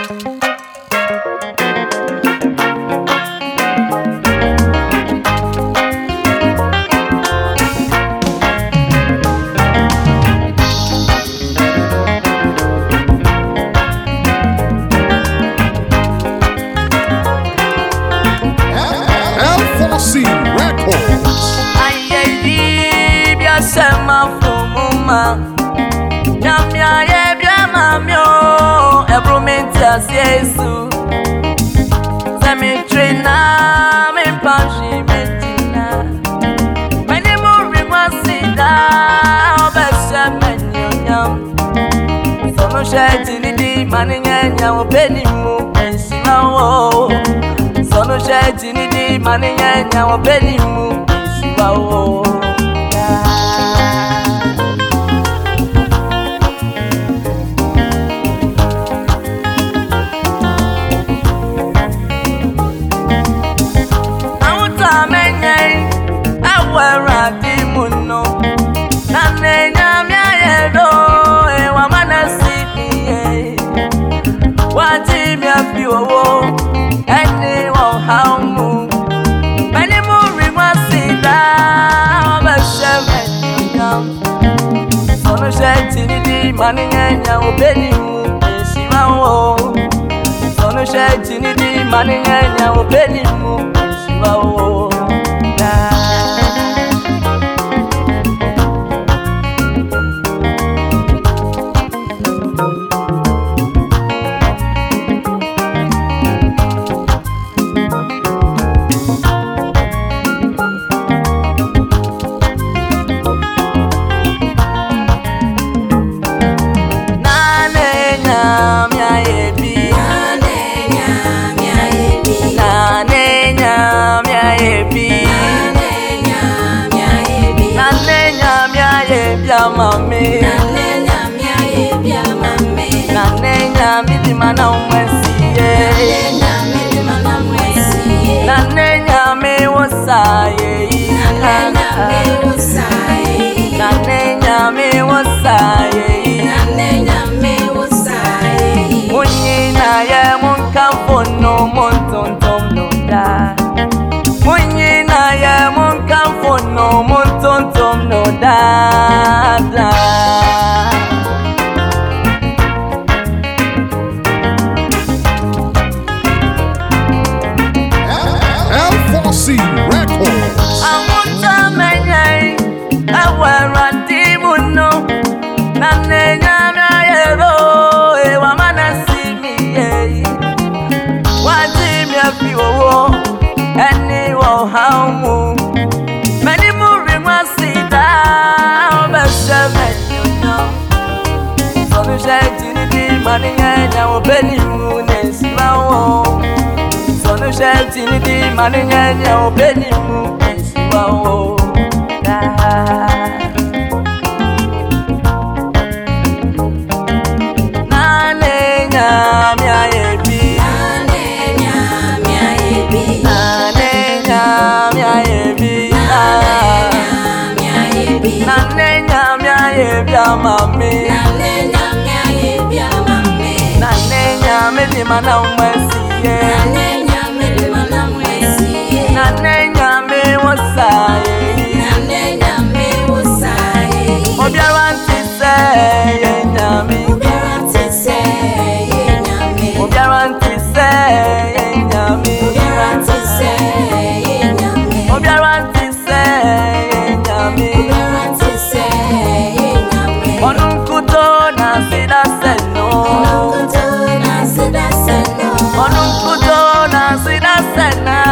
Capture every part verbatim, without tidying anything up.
Sema fumuma Nyamya ye bia mamyo Ebrumentia si Yesu Semi trina Me panshi metina Meni muri mwasida Obeshe menyo nyam Sono sheti nidi mani nyenya Wopeni mu Ensima wo Sono sheti nidi mani nyenya Wopeni mu Ensima wo Mani nyenya wopeni mu Ensima wo Sono sheti nidi mani nyenya wopeni mu Ensima wo Mami Nane nyamya ye bia mami Nane nyamya di mana umwesiye Nane nyamya di mana umwesiye Nane nyamya wosaye Nane nyamya wosaye Nane nyamya wosaye Nane nyamya wosaye Munyina ye munkamfono montontom noda Munyina ye munkamfono montontom noda Records. I want to menye awara dimuno na nenya myero e wa manasi mi wati mi afiwo eni wo hamu mani muri masida obeshe menyo sonu sheti ni mani nyenya obeni mu Ensima wo Sono sheti nidi mani nyenya Obeni mu Ensima wo Nane nyamya yebi Nane nyamya yebi Nane nyamya yebi Nane nyamya yebi amami Nane nyamya yebi amami Nane nyamya di mana umwesiye Nane Nane nyame wosaye Nane nyame wosaye Obiaranti se ye nyame Obiaranti se ye nyame Obiaranti se ye nyame Obiaranti se ye nyame Obiaranti se ye nyame Obiaranti se ye nyame Onunkuto na sida seno Onunkuto na sida seno Onunkuto na sida sena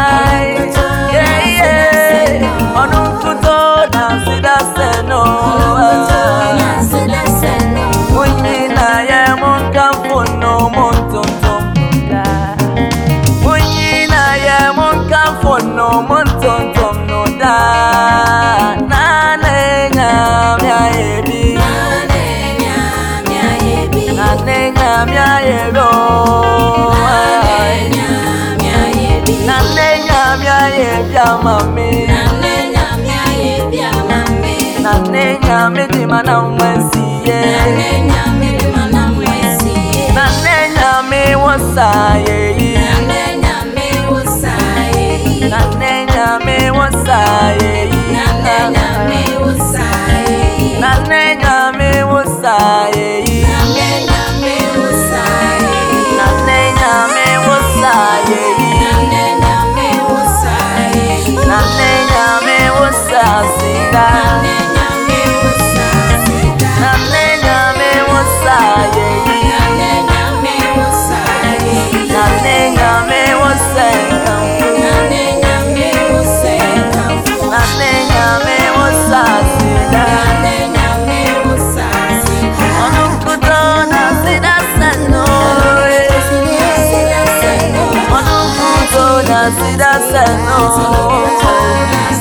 No monton tom no da Nane nyamya yebi Nane nyamya yebi Nane nyamya yebo Nane nyamya yebi Nane nyamya yebi amami Nane nyamya yebi amami Nane nyamya di mana umwesiye Nane nyamya di mana umwesiye Nane nyamya wosa wosaye. Nane nyame wosaye. Nane nyame wosaye. Nane nyame wosaye. Nane nyame wosasida. Nane nyame wosaye. Nane nyame wosenkamfu. Nane nyame wosasida. Onukutona sida seno. Onukutona sida seno.